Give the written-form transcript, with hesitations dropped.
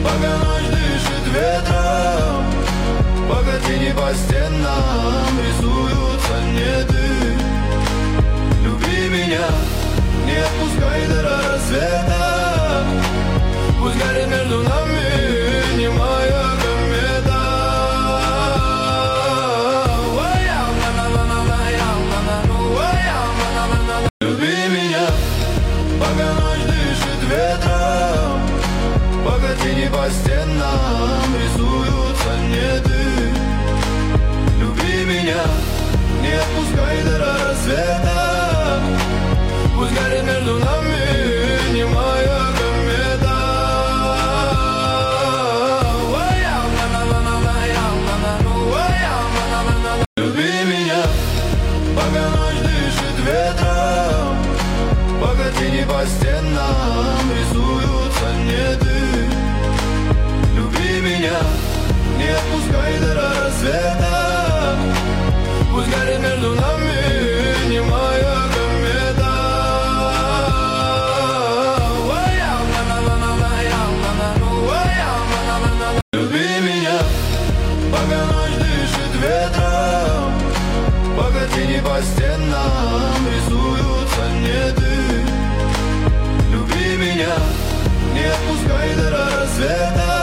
пока ночь дышит ветром, пока тени по стенам рисуются неды. Люби меня, не отпускай до рассвета, пусть горит между нами немая комета. Люби меня, пока ночь дышит ветром, пока тени по стенам рисуются неды. Люби меня, не отпускай до рассвета, пусть горит между нами немая комета. Люби меня, пока ночь дышит ветром, пока тени по стенам рисуются неды. Люби меня, не отпускай до рассвета, пусть горит между нами немая комета. Люби меня, пока ночь дышит ветром, пока тени по стенам рисуются неды. Люби меня, не отпускай до рассвета,